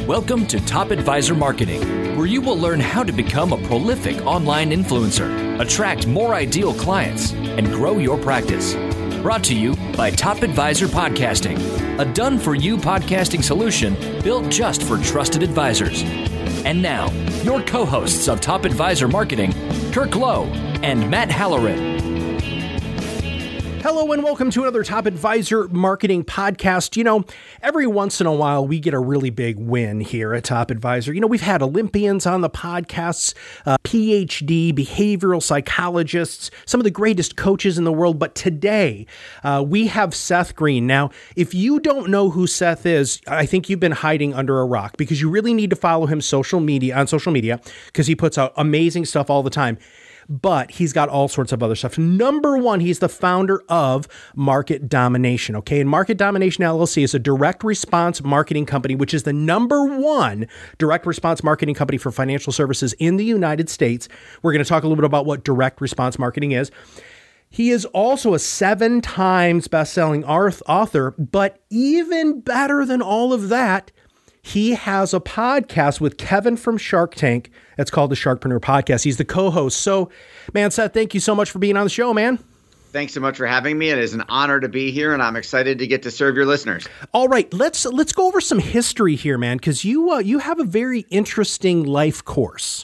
Welcome to Top Advisor Marketing, where you will learn how to become a prolific online influencer, attract more ideal clients, and grow your practice. Brought to you by Top Advisor Podcasting, a done-for-you podcasting solution built just for trusted advisors. And now, your co-hosts of Top Advisor Marketing, Kirk Lowe and Matt Halloran. Hello and welcome to another Top Advisor Marketing podcast. You know, every once in a while we get a really big win here at Top Advisor. You know, we've had Olympians on the podcasts, PhD, behavioral psychologists, some of the greatest coaches in the world. But today we have Seth Green. Now, if you don't know who Seth is, I think you've been hiding under a rock because you really need to follow him on social media because he puts out amazing stuff all the time. But he's got all sorts of other stuff. Number one, he's the founder of Market Domination, okay? And Market Domination LLC is a direct response marketing company, which is the number one direct response marketing company for financial services in the United States. We're going to talk a little bit about what direct response marketing is. He is also a 7 times best-selling author, but even better than all of that, he has a podcast with Kevin from Shark Tank. It's called the Sharkpreneur Podcast. He's the co-host. So, man, Seth, thank you so much for being on the show, man. Thanks so much for having me. It is an honor to be here, and I'm excited to get to serve your listeners. All right, let's go over some history here, man, because you have a very interesting life course.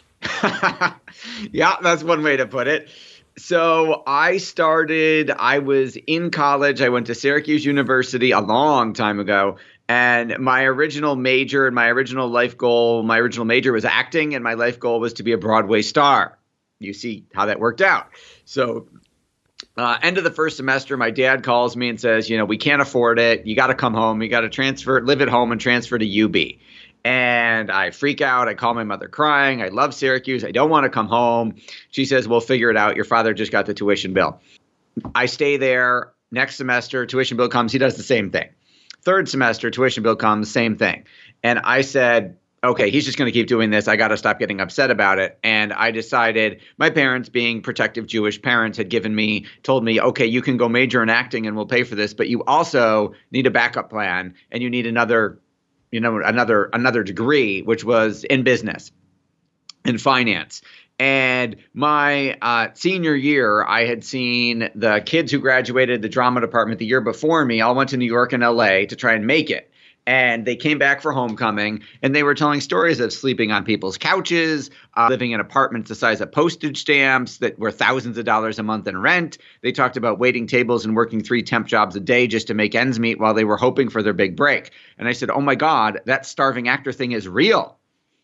Yeah, that's one way to put it. So I was in college. I went to Syracuse University a long time ago. And my original major and my original major was acting, and my life goal was to be a Broadway star. You see how that worked out. So end of the first semester, my dad calls me and says, you know, we can't afford it. You got to come home. You got to live at home and transfer to UB. And I freak out. I call my mother crying. I love Syracuse. I don't want to come home. She says, we'll figure it out. Your father just got the tuition bill. I stay there. Next semester, tuition bill comes. He does the same thing. Third semester, tuition bill comes, same thing. And I said, okay, he's just going to keep doing this. I got to stop getting upset about it. And I decided, my parents, being protective Jewish parents, had told me, okay, you can go major in acting and we'll pay for this, but you also need a backup plan and you need another degree, which was in business, in finance. And my senior year, I had seen the kids who graduated the drama department the year before me all went to New York and LA to try and make it. And they came back for homecoming, and they were telling stories of sleeping on people's couches, living in apartments the size of postage stamps that were thousands of dollars a month in rent. They talked about waiting tables and working 3 temp jobs a day just to make ends meet while they were hoping for their big break. And I said, oh my God, that starving actor thing is real.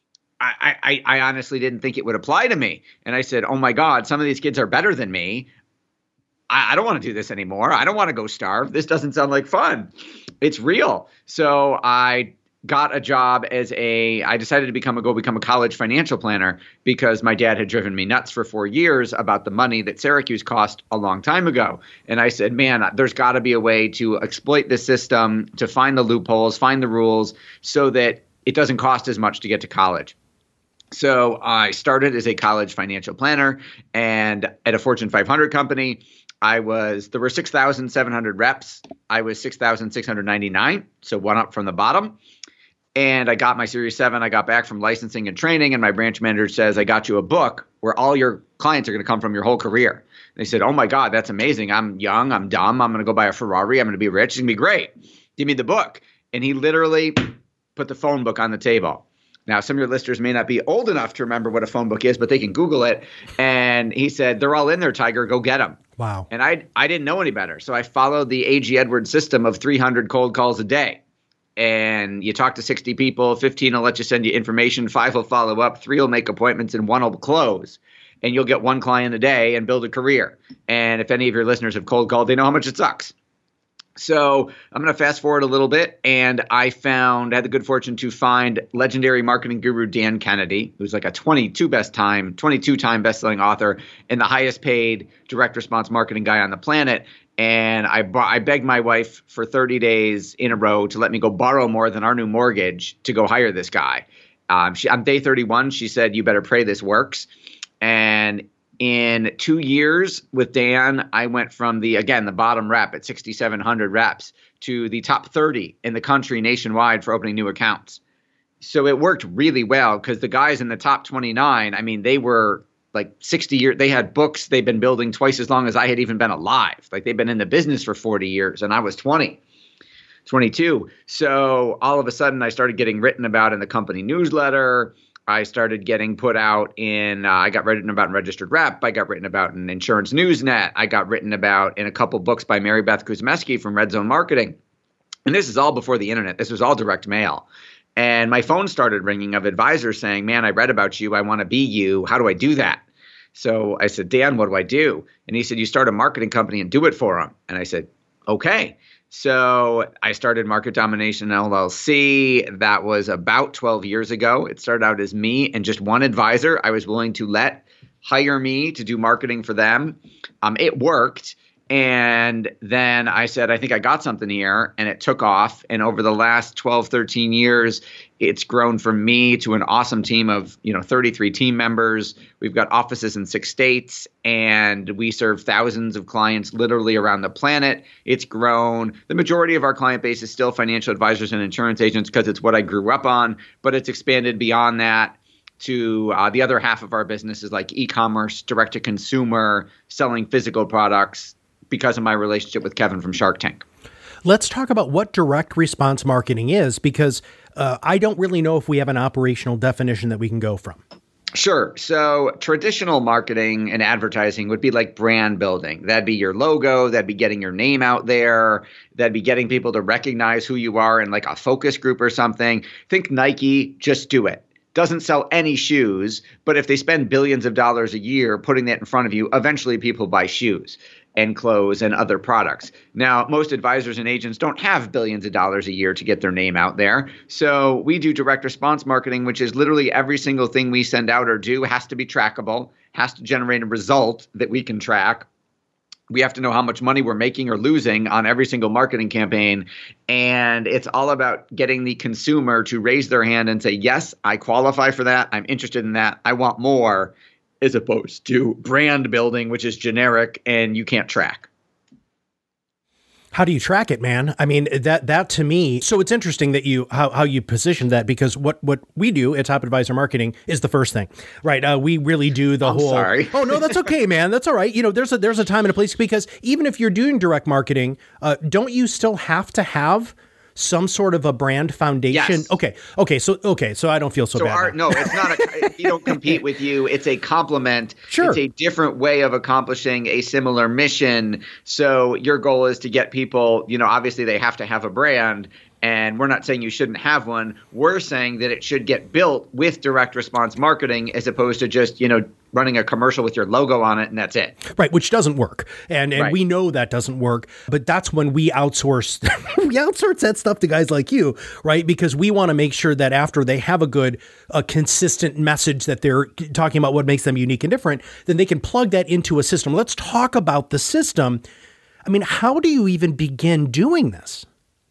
I honestly didn't think it would apply to me. And I said, oh my God, some of these kids are better than me. I don't want to do this anymore. I don't want to go starve. This doesn't sound like fun. It's real. So I got a job I decided to become a college financial planner because my dad had driven me nuts for 4 years about the money that Syracuse cost a long time ago. And I said, man, there's got to be a way to exploit the system, to find the loopholes, find the rules so that it doesn't cost as much to get to college. So I started as a college financial planner, and at a Fortune 500 company, there were 6,700 reps. I was 6,699, so one up from the bottom. And I got my Series 7. I got back from licensing and training, and my branch manager says, I got you a book where all your clients are going to come from your whole career. They said, oh my God, that's amazing. I'm young. I'm dumb. I'm going to go buy a Ferrari. I'm going to be rich. It's going to be great. Give me the book. And he literally put the phone book on the table. Now, some of your listeners may not be old enough to remember what a phone book is, but they can Google it. And he said, they're all in there, Tiger. Go get them. Wow. And I didn't know any better. So I followed the A.G. Edwards system of 300 cold calls a day. And you talk to 60 people, 15 will let you send you information, 5 will follow up, 3 will make appointments, and 1 will close. And you'll get 1 client a day and build a career. And if any of your listeners have cold called, they know how much it sucks. So I'm going to fast forward a little bit, and I had the good fortune to find legendary marketing guru Dan Kennedy, who's like a 22-time best-selling author and the highest paid direct response marketing guy on the planet. And I begged my wife for 30 days in a row to let me go borrow more than our new mortgage to go hire this guy. On day 31, she said, you better pray this works. And in 2 years with Dan, I went from the bottom rep at 6,700 reps to the top 30 in the country nationwide for opening new accounts. So it worked really well because the guys in the top 29, I mean, they were like 60 years. They had books they've been building twice as long as I had even been alive. Like they've been in the business for 40 years and I was 22. So all of a sudden I started getting written about in the company newsletter. I started getting put out in, I got written about in Registered Rep. I got written about in Insurance Newsnet. I got written about in a couple books by Mary Beth Kuzmeski from Red Zone Marketing. And this is all before the internet. This was all direct mail. And my phone started ringing of advisors saying, man, I read about you. I want to be you. How do I do that? So I said, Dan, what do I do? And he said, you start a marketing company and do it for them. And I said, okay. So I started Market Domination LLC. That was about 12 years ago. It started out as me and just one advisor I was willing to let hire me to do marketing for them. It worked. And then I said, I think I got something here, and it took off. And over the last 12, 13 years, it's grown from me to an awesome team of, 33 team members. We've got offices in 6 states, and we serve thousands of clients literally around the planet. It's grown. The majority of our client base is still financial advisors and insurance agents because it's what I grew up on, but it's expanded beyond that to the other half of our business is like e-commerce, direct to consumer, selling physical products, because of my relationship with Kevin from Shark Tank. Let's talk about what direct response marketing is, because I don't really know if we have an operational definition that we can go from. Sure. So traditional marketing and advertising would be like brand building. That'd be your logo. That'd be getting your name out there. That'd be getting people to recognize who you are in like a focus group or something. Think Nike, just do it. Doesn't sell any shoes, but if they spend billions of dollars a year putting that in front of you, eventually people buy shoes and clothes and other products. Now, most advisors and agents don't have billions of dollars a year to get their name out there. So we do direct response marketing, which is literally every single thing we send out or do has to be trackable, has to generate a result that we can track. We have to know how much money we're making or losing on every single marketing campaign. And it's all about getting the consumer to raise their hand and say, yes, I qualify for that. I'm interested in that. I want more, as opposed to brand building, which is generic and you can't track. How do you track it, man? I mean, that to me, so it's interesting that how you position that, because what we do at Top Advisor Marketing is the first thing, right? We really do the whole. Sorry. Oh no, that's okay, man. That's all right. There's a time and a place, because even if you're doing direct marketing, don't you still have to have some sort of a brand foundation? Yes. Okay. So I don't feel so bad. No, it's not. We don't compete with you. It's a complement. Sure. It's a different way of accomplishing a similar mission. So your goal is to get people, obviously they have to have a brand. And we're not saying you shouldn't have one. We're saying that it should get built with direct response marketing as opposed to just, running a commercial with your logo on it and that's it. Right, which doesn't work. And right. We know that doesn't work, but that's when we outsource that stuff to guys like you, right? Because we want to make sure that after they have a consistent message that they're talking about what makes them unique and different, then they can plug that into a system. Let's talk about the system. I mean, how do you even begin doing this?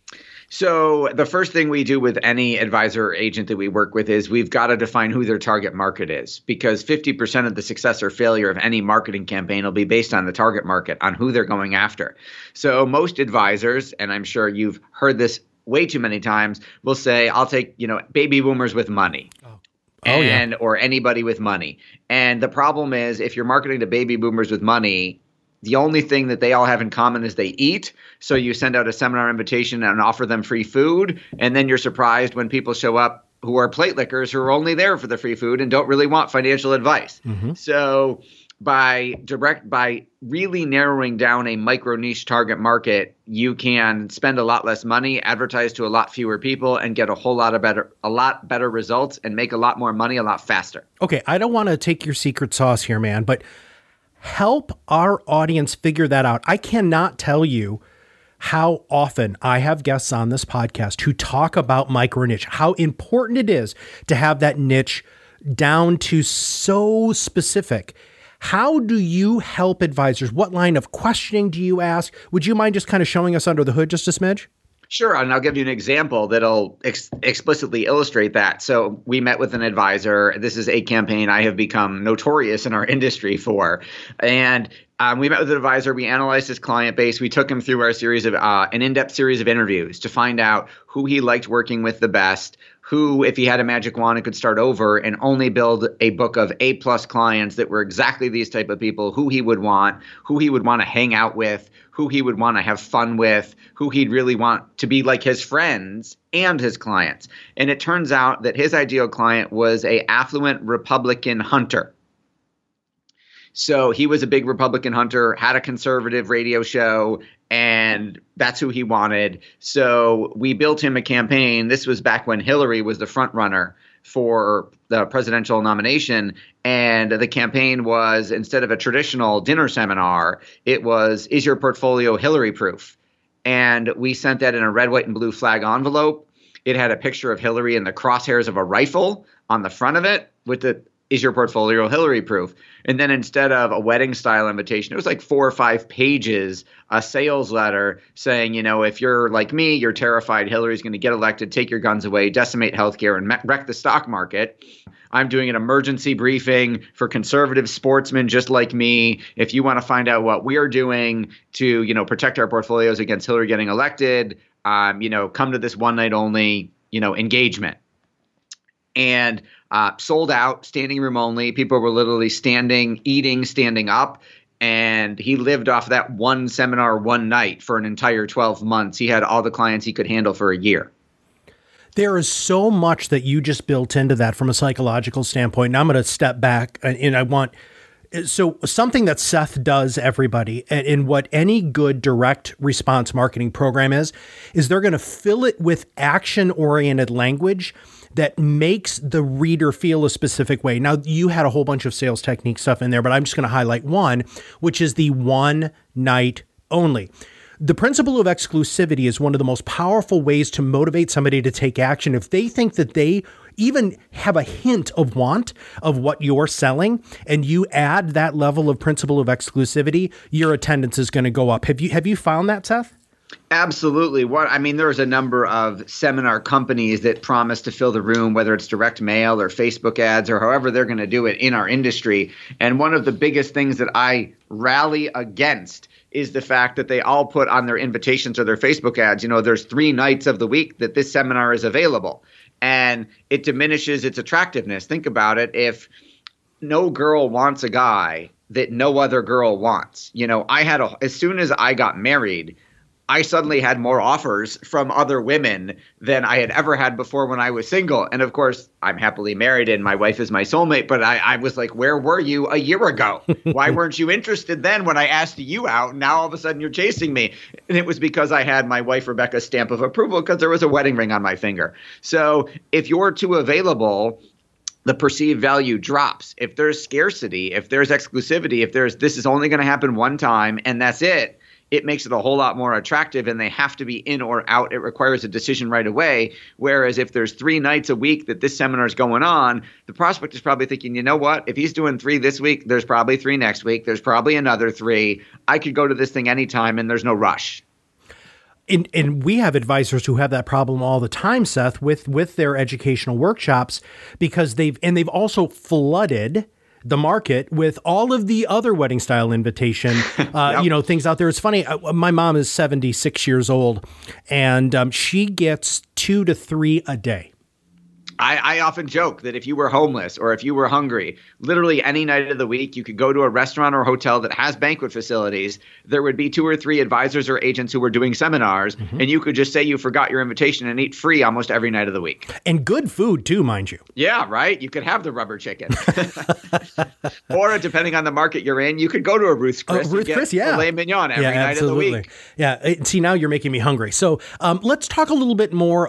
So the first thing we do with any advisor or agent that we work with is we've got to define who their target market is, because 50% of the success or failure of any marketing campaign will be based on the target market, on who they're going after. So most advisors, and I'm sure you've heard this way too many times, will say, I'll take, baby boomers with money. Or anybody with money. And the problem is, if you're marketing to baby boomers with money, the only thing that they all have in common is they eat. So you send out a seminar invitation and offer them free food. And then you're surprised when people show up who are plate lickers, who are only there for the free food and don't really want financial advice. Mm-hmm. So by really narrowing down a micro niche target market, you can spend a lot less money, advertise to a lot fewer people, and get a lot better results and make a lot more money a lot faster. Okay, I don't want to take your secret sauce here, man, but help our audience figure that out. I cannot tell you how often I have guests on this podcast who talk about micro niche, how important it is to have that niche down to so specific. How do you help advisors? What line of questioning do you ask? Would you mind just kind of showing us under the hood just a smidge? Sure. And I'll give you an example that'll explicitly illustrate that. So we met with an advisor. This is a campaign I have become notorious in our industry for. And We met with an advisor. We analyzed his client base. We took him through our series of an in-depth series of interviews to find out who he liked working with the best, who, if he had a magic wand and could start over and only build a book of A-plus clients that were exactly these type of people, who he would want to hang out with, who he would want to have fun with, who he'd really want to be like his friends and his clients. And it turns out that his ideal client was a affluent Republican hunter. So he was a big Republican hunter, had a conservative radio show, and that's who he wanted. So we built him a campaign. This was back when Hillary was the front runner for the presidential nomination. And the campaign was, instead of a traditional dinner seminar, it was, is your portfolio Hillary proof? And we sent that in a red, white, and blue flag envelope. It had a picture of Hillary in the crosshairs of a rifle on the front of it with the, is your portfolio Hillary proof? And then instead of a wedding style invitation, it was like 4 or 5 pages, a sales letter saying, you know, if you're like me, you're terrified Hillary's going to get elected, take your guns away, decimate healthcare, and wreck the stock market. I'm doing an emergency briefing for conservative sportsmen just like me. If you want to find out what we are doing to, you know, protect our portfolios against Hillary getting elected, you know, come to this one night only, you know, engagement. And sold out, standing room only. People were literally standing, eating, standing up. And he lived off that one seminar one night for an entire 12 months. He had all the clients he could handle for a year. There is so much that you just built into that from a psychological standpoint. Now I'm going to step back and I want, so something that Seth does, everybody, and what any good direct response marketing program is they're going to fill it with action-oriented language that makes the reader feel a specific way. Now, you had a whole bunch of sales technique stuff in there, but I'm just going to highlight one, which is the one night only. The principle of exclusivity is one of the most powerful ways to motivate somebody to take action. If they think that they even have a hint of want of what you're selling, and you add that level of principle of exclusivity, your attendance is going to go up. Have you found that, Seth? Absolutely. There's a number of seminar companies that promise to fill the room, whether it's direct mail or Facebook ads or however they're going to do it in our industry. And one of the biggest things that I rally against is the fact that they all put on their invitations or their Facebook ads, you know, there's 3 nights of the week that this seminar is available. And it diminishes its attractiveness. Think about it. If no girl wants a guy that no other girl wants, you know, as soon as I got married, I suddenly had more offers from other women than I had ever had before when I was single. And of course, I'm happily married and my wife is my soulmate. But I was like, where were you a year ago? Why weren't you interested then when I asked you out? Now all of a sudden you're chasing me. And it was because I had my wife Rebecca's stamp of approval because there was a wedding ring on my finger. So if you're too available, the perceived value drops. If there's scarcity, if there's exclusivity, if this is only going to happen one time and that's it, it makes it a whole lot more attractive, and they have to be in or out. It requires a decision right away. Whereas if there's 3 nights a week that this seminar is going on, the prospect is probably thinking, you know what? If he's doing 3 this week, there's probably 3 next week. There's probably another 3. I could go to this thing anytime, and there's no rush. And we have advisors who have that problem all the time, Seth, with their educational workshops, because they've also flooded the market with all of the other wedding style invitation, Yep. You know, things out there. It's funny. My mom is 76 years old, and she gets 2 to 3 a day. I often joke that if you were homeless or if you were hungry, literally any night of the week, you could go to a restaurant or hotel that has banquet facilities. There would be 2 or 3 advisors or agents who were doing seminars, and you could just say you forgot your invitation and eat free almost every night of the week. And good food too, mind you. Yeah, right. You could have the rubber chicken. Or depending on the market you're in, you could go to a Ruth's Chris and get filet mignon every night of the week. Yeah. See, now you're making me hungry. So let's talk a little bit more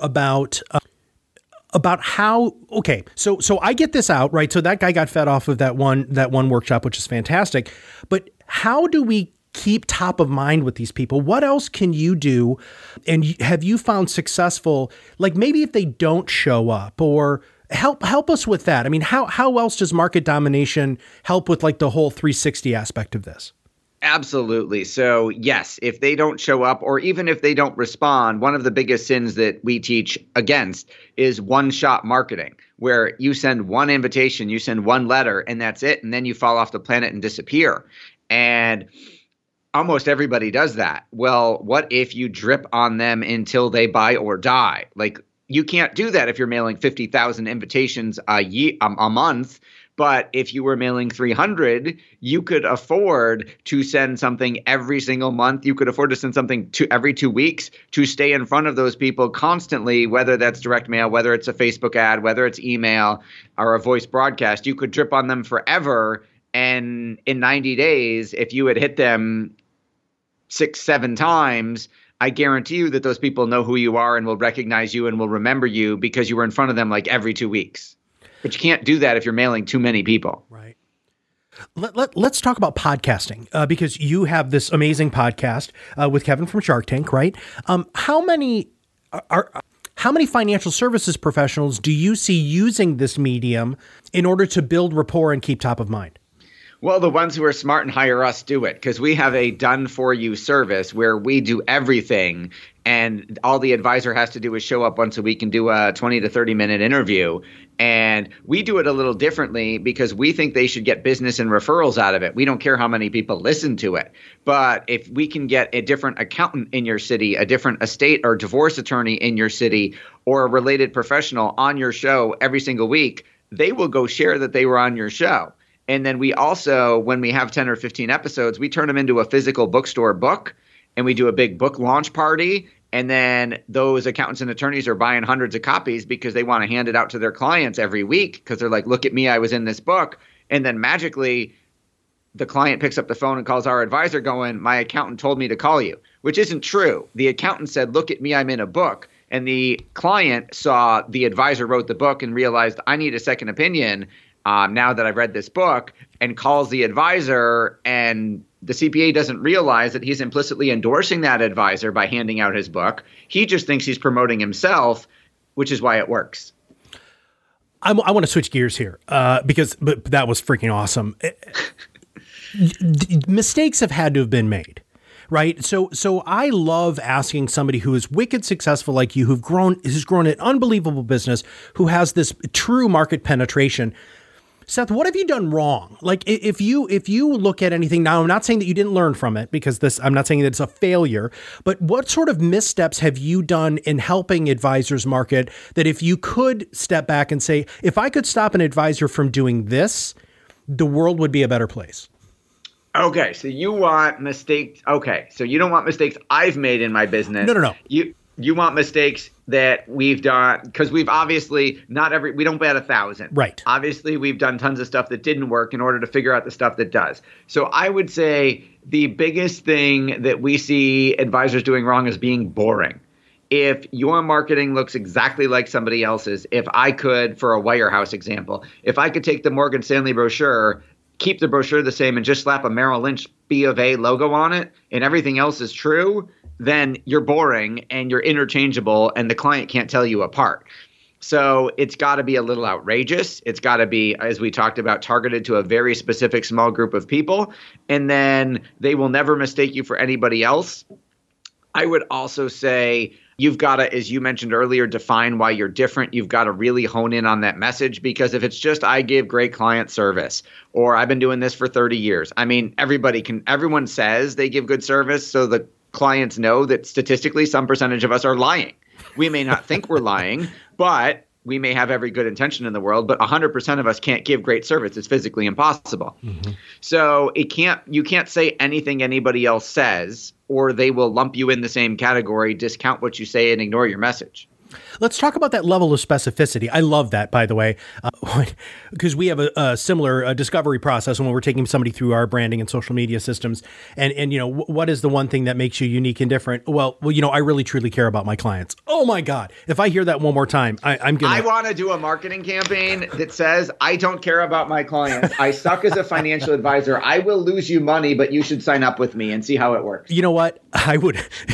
about how, okay, so I get this out, right? So that guy got fed off of that one workshop, which is fantastic. But how do we keep top of mind with these people? What else can you do? And have you found successful, like maybe if they don't show up, or help us with that? I mean, how else does market domination help with like the whole 360 aspect of this? Absolutely. So yes, if they don't show up or even if they don't respond, one of the biggest sins that we teach against is one-shot marketing, where you send one invitation, you send one letter, and that's it. And then you fall off the planet and disappear. And almost everybody does that. Well, what if you drip on them until they buy or die? Like, you can't do that if you're mailing 50,000 invitations a month. But if you were mailing 300, you could afford to send something every single month. You could afford to send something every 2 weeks to stay in front of those people constantly, whether that's direct mail, whether it's a Facebook ad, whether it's email or a voice broadcast. You could drip on them forever. And in 90 days, if you had hit them 6-7 times, I guarantee you that those people know who you are and will recognize you and will remember you because you were in front of them like every 2 weeks. But you can't do that if you're mailing too many people. Right. Let's talk about podcasting because you have this amazing podcast with Kevin from Shark Tank, right? How many financial services professionals do you see using this medium in order to build rapport and keep top of mind? Well, the ones who are smart and hire us do it because we have a done-for-you service where we do everything, and all the advisor has to do is show up once a week and do a 20 to 30-minute interview. And we do it a little differently because we think they should get business and referrals out of it. We don't care how many people listen to it. But if we can get a different accountant in your city, a different estate or divorce attorney in your city, or a related professional on your show every single week, they will go share that they were on your show. And then we also, when we have 10 or 15 episodes, we turn them into a physical bookstore book, and we do a big book launch party. And then those accountants and attorneys are buying hundreds of copies because they want to hand it out to their clients every week because they're like, look at me, I was in this book. And then magically, the client picks up the phone and calls our advisor going, my accountant told me to call you, which isn't true. The accountant said, look at me, I'm in a book. And the client saw the advisor wrote the book and realized, I need a second opinion. Now that I've read this book, and calls the advisor, and the CPA doesn't realize that he's implicitly endorsing that advisor by handing out his book. He just thinks he's promoting himself, which is why it works. I want to switch gears here because that was freaking awesome. Mistakes have had to have been made. Right. So I love asking somebody who is wicked successful like you, who's grown an unbelievable business, who has this true market penetration. Seth, what have you done wrong? Like if you look at anything now, I'm not saying that you didn't learn from it because I'm not saying that it's a failure, but what sort of missteps have you done in helping advisors market that if you could step back and say, if I could stop an advisor from doing this, the world would be a better place? Okay, so you want mistakes. Okay, so you don't want mistakes I've made in my business. No. You want mistakes that we've done because we've obviously we don't bat 1,000. Right. Obviously, we've done tons of stuff that didn't work in order to figure out the stuff that does. So I would say the biggest thing that we see advisors doing wrong is being boring. If your marketing looks exactly like somebody else's, if I could, for a wirehouse example, if I could take the Morgan Stanley brochure, keep the brochure the same and just slap a Merrill Lynch B of A logo on it and everything else is true, then you're boring and you're interchangeable and the client can't tell you apart. So it's got to be a little outrageous. It's got to be, as we talked about, targeted to a very specific small group of people. And then they will never mistake you for anybody else. I would also say you've got to, as you mentioned earlier, define why you're different. You've got to really hone in on that message because if it's just I give great client service or I've been doing this for 30 years. I mean, everyone says they give good service. So the clients know that statistically some percentage of us are lying. We may not think we're lying, but we may have every good intention in the world, but 100% of us can't give great service. It's physically impossible. Mm-hmm. So you can't say anything anybody else says, or they will lump you in the same category, discount what you say, and ignore your message. Let's talk about that level of specificity. I love that, by the way, because we have a similar discovery process when we're taking somebody through our branding and social media systems. And what is the one thing that makes you unique and different? Well, I really truly care about my clients. Oh my God. If I hear that one more time, I'm going to. I want to do a marketing campaign that says, I don't care about my clients. I suck as a financial advisor. I will lose you money, but you should sign up with me and see how it works. You know what? I would.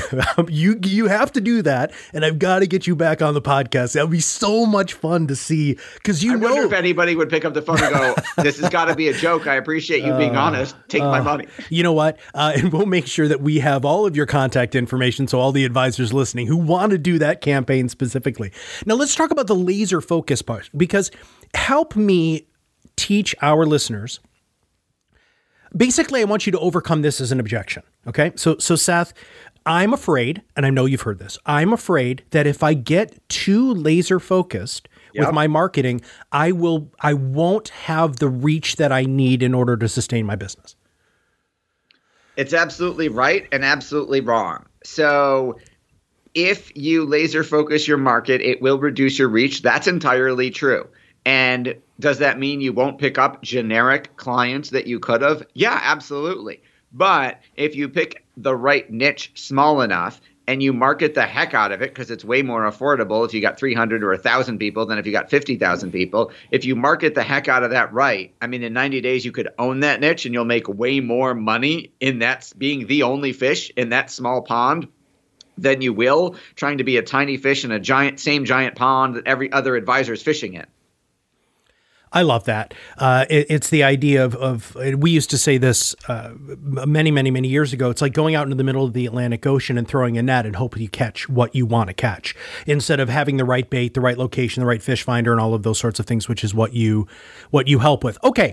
You have to do that. And I've got to get you back on the podcast. That would be so much fun to see because I wonder if anybody would pick up the phone and go, this has got to be a joke. I appreciate you being honest. Take my money. You know what? And we'll make sure that we have all of your contact information so all the advisors listening who want to do that campaign specifically. Now let's talk about the laser focus part because help me teach our listeners Basically, I want you to overcome this as an objection. Okay. So Seth, I'm afraid, and I know you've heard this, I'm afraid that if I get too laser focused with my marketing, I won't have the reach that I need in order to sustain my business. It's absolutely right and absolutely wrong. So if you laser focus your market, it will reduce your reach. That's entirely true. And does that mean you won't pick up generic clients that you could have? Yeah, absolutely. But if you pick the right niche small enough and you market the heck out of it, because it's way more affordable if you got 300 or 1,000 people than if you got 50,000 people. If you market the heck out of that right, I mean, in 90 days, you could own that niche and you'll make way more money in that being the only fish in that small pond than you will trying to be a tiny fish in a same giant pond that every other advisor is fishing in. I love that. It's the idea of we used to say this many, many, many years ago. It's like going out into the middle of the Atlantic Ocean and throwing a net and hoping you catch what you want to catch, instead of having the right bait, the right location, the right fish finder, and all of those sorts of things, which is what you help with. Okay.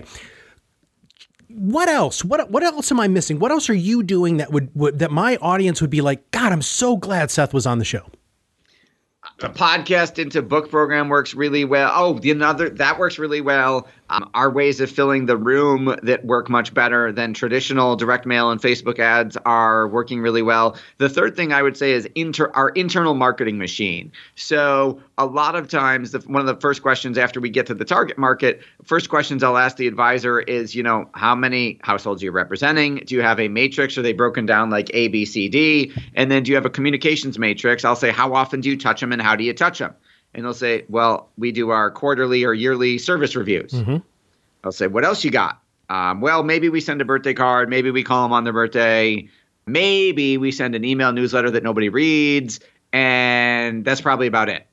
What else? What else am I missing? What else are you doing that would that my audience would be like, God, I'm so glad Seth was on the show? The podcast into book program works really well. Oh, that works really well. Our ways of filling the room that work much better than traditional direct mail and Facebook ads are working really well. The third thing I would say is our internal marketing machine. So a lot of times, one of the first questions after we get to the target market, first questions I'll ask the advisor is, how many households are you representing? Do you have a matrix? Are they broken down like A, B, C, D? And then do you have a communications matrix? I'll say, how often do you touch them and how do you touch them? And they'll say, well, we do our quarterly or yearly service reviews. Mm-hmm. I'll say, what else you got? Well, maybe we send a birthday card. Maybe we call them on their birthday. Maybe we send an email newsletter that nobody reads. And that's probably about it.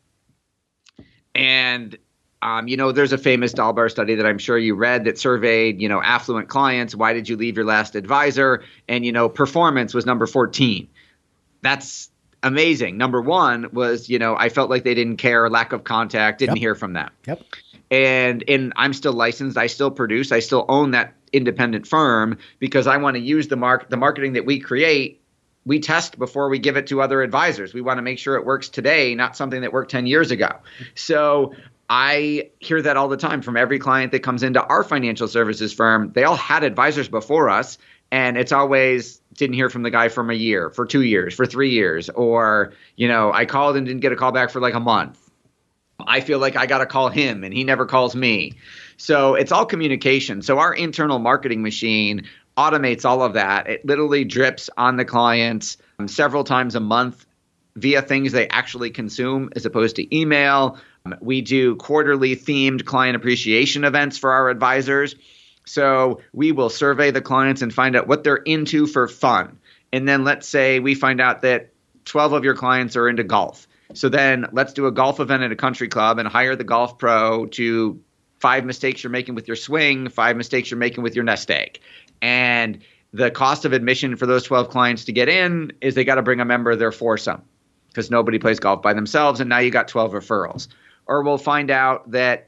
And, there's a famous Dalbar study that I'm sure you read that surveyed, affluent clients. Why did you leave your last advisor? And, performance was number 14. That's amazing. Number 1 was, I felt like they didn't care, lack of contact, didn't hear from them. Yep. And I'm still licensed. I still produce. I still own that independent firm because I want to use the marketing that we create. We test before we give it to other advisors. We want to make sure it works today, not something that worked 10 years ago. So I hear that all the time from every client that comes into our financial services firm. They all had advisors before us, and it's always didn't hear from the guy for a year, for 2 years, for 3 years, or, I called and didn't get a call back for like a month. I feel like I got to call him and he never calls me. So it's all communication. So our internal marketing machine automates all of that. It literally drips on the clients several times a month via things they actually consume as opposed to email. We do quarterly themed client appreciation events for our advisors. So we will survey the clients and find out what they're into for fun. And then let's say we find out that 12 of your clients are into golf. So then let's do a golf event at a country club and hire the golf pro to 5 mistakes you're making with your swing, 5 mistakes you're making with your nest egg. And the cost of admission for those 12 clients to get in is they got to bring a member of their foursome because nobody plays golf by themselves. And now you got 12 referrals. Or we'll find out that,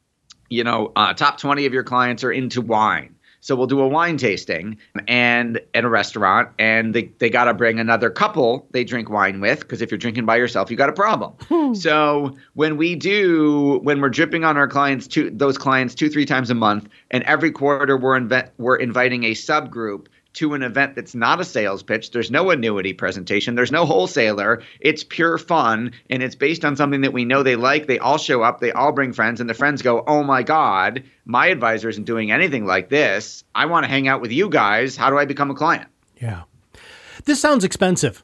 top 20 of your clients are into wine. So we'll do a wine tasting and at a restaurant, and they got to bring another couple they drink wine with, because if you're drinking by yourself, you got a problem. So when we're dripping on our clients, those clients 2-3 times a month, and every quarter we're inviting a subgroup to an event that's not a sales pitch. There's no annuity presentation. There's no wholesaler. It's pure fun, and it's based on something that we know they like. They all show up. They all bring friends, and the friends go, oh, my God, my advisor isn't doing anything like this. I want to hang out with you guys. How do I become a client? Yeah. This sounds expensive.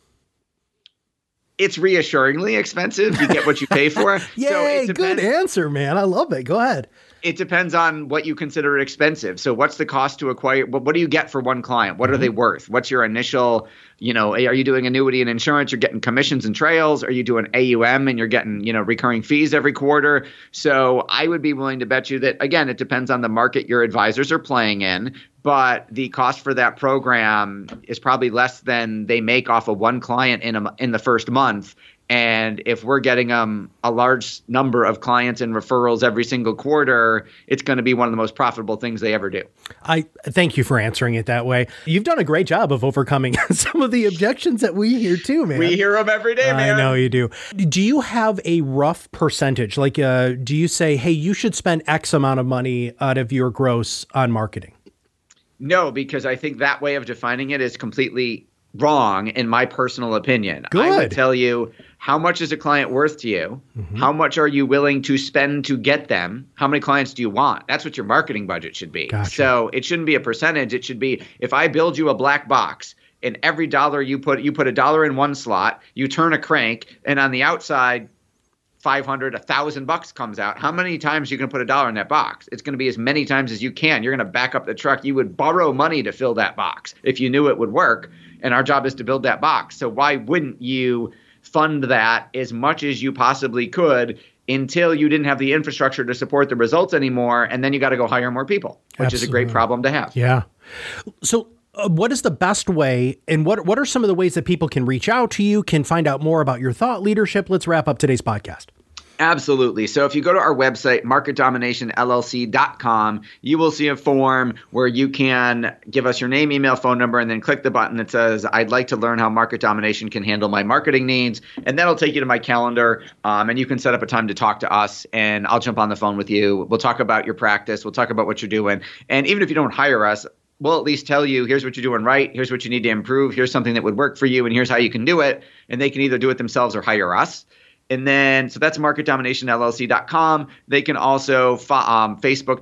It's reassuringly expensive. You get what you pay for. Yay, good answer, man. I love it. Go ahead. It depends on what you consider expensive. So what's the cost to acquire? What do you get for one client? What are they worth? What's your initial, are you doing annuity and insurance? You're getting commissions and trails. Are you doing AUM and you're getting, recurring fees every quarter? So I would be willing to bet you that, again, it depends on the market your advisors are playing in. But the cost for that program is probably less than they make off of one client in the first month. And if we're getting a large number of clients and referrals every single quarter, it's going to be one of the most profitable things they ever do. I thank you for answering it that way. You've done a great job of overcoming some of the objections that we hear too, man. We hear them every day, man. I know you do. Do you have a rough percentage? Like, do you say, hey, you should spend X amount of money out of your gross on marketing? No, because I think that way of defining it is completely wrong, in my personal opinion. Good. I would tell you, how much is a client worth to you? Mm-hmm. How much are you willing to spend to get them? How many clients do you want? That's what your marketing budget should be. Gotcha. So it shouldn't be a percentage. It should be, if I build you a black box and every dollar you put $1 in one slot, you turn a crank, and on the outside, $500, $1,000 comes out. How many times are you going to put $1 in that box? It's going to be as many times as you can. You're going to back up the truck. You would borrow money to fill that box if you knew it would work. And our job is to build that box. So why wouldn't you fund that as much as you possibly could until you didn't have the infrastructure to support the results anymore? And then you got to go hire more people, which Absolutely. Is a great problem to have. Yeah. So what is the best way, and what are some of the ways that people can reach out to you, can find out more about your thought leadership? Let's wrap up today's podcast. Absolutely. So if you go to our website, marketdominationllc.com, you will see a form where you can give us your name, email, phone number, and then click the button that says, I'd like to learn how Market Domination can handle my marketing needs. And that'll take you to my calendar, and you can set up a time to talk to us, and I'll jump on the phone with you. We'll talk about your practice. We'll talk about what you're doing. And even if you don't hire us, we'll at least tell you, here's what you're doing right. Here's what you need to improve. Here's something that would work for you, and here's how you can do it. And they can either do it themselves or hire us. And then, so that's marketdominationllc.com. They can also, our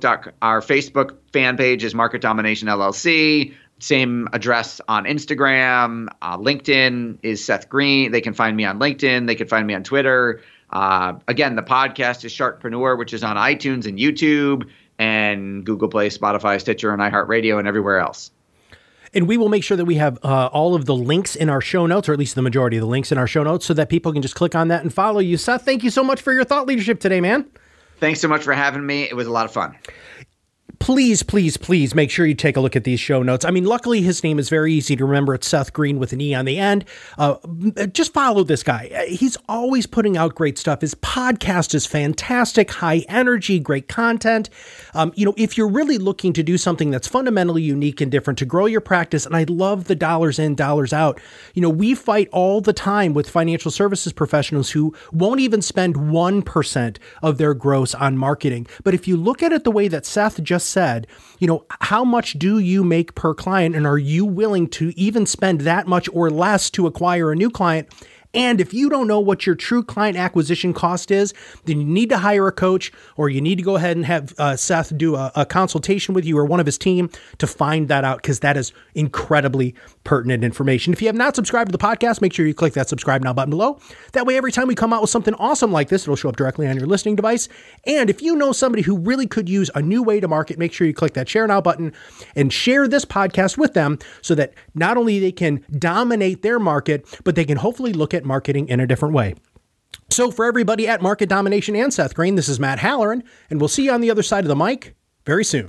Facebook fan page is Market Domination LLC. Same address on Instagram. LinkedIn is Seth Green. They can find me on LinkedIn. They can find me on Twitter. Again, the podcast is Sharkpreneur, which is on iTunes and YouTube and Google Play, Spotify, Stitcher, and iHeartRadio, and everywhere else. And we will make sure that we have all of the links in our show notes, or at least the majority of the links in our show notes, so that people can just click on that and follow you. Seth, thank you so much for your thought leadership today, man. Thanks so much for having me. It was a lot of fun. Please, please, please make sure you take a look at these show notes. I mean, luckily his name is very easy to remember. It's Seth Green with an E on the end. Just follow this guy. He's always putting out great stuff. His podcast is fantastic, high energy, great content. If you're really looking to do something that's fundamentally unique and different to grow your practice, and I love the dollars in, dollars out. We fight all the time with financial services professionals who won't even spend 1% of their gross on marketing. But if you look at it the way that Seth just said, how much do you make per client, and are you willing to even spend that much or less to acquire a new client? And if you don't know what your true client acquisition cost is, then you need to hire a coach, or you need to go ahead and have Seth do a consultation with you or one of his team to find that out, because that is incredibly pertinent information. If you have not subscribed to the podcast, make sure you click that subscribe now button below. That way, every time we come out with something awesome like this, it'll show up directly on your listening device. And if you know somebody who really could use a new way to market, make sure you click that share now button and share this podcast with them, so that not only they can dominate their market, but they can hopefully look at marketing in a different way. So for everybody at Market Domination and Seth Green, this is Matt Halloran, and we'll see you on the other side of the mic very soon.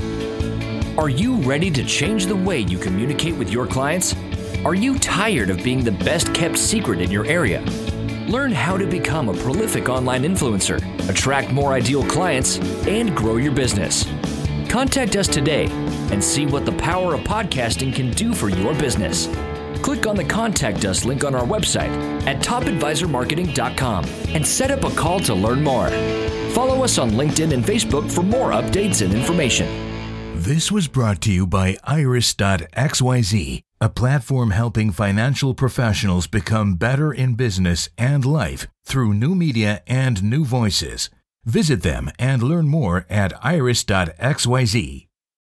Are you ready to change the way you communicate with your clients? Are you tired of being the best kept secret in your area? Learn how to become a prolific online influencer, attract more ideal clients, and grow your business. Contact us today and see what the power of podcasting can do for your business. Click on the Contact Us link on our website at topadvisormarketing.com and set up a call to learn more. Follow us on LinkedIn and Facebook for more updates and information. This was brought to you by Iris.xyz, a platform helping financial professionals become better in business and life through new media and new voices. Visit them and learn more at iris.xyz.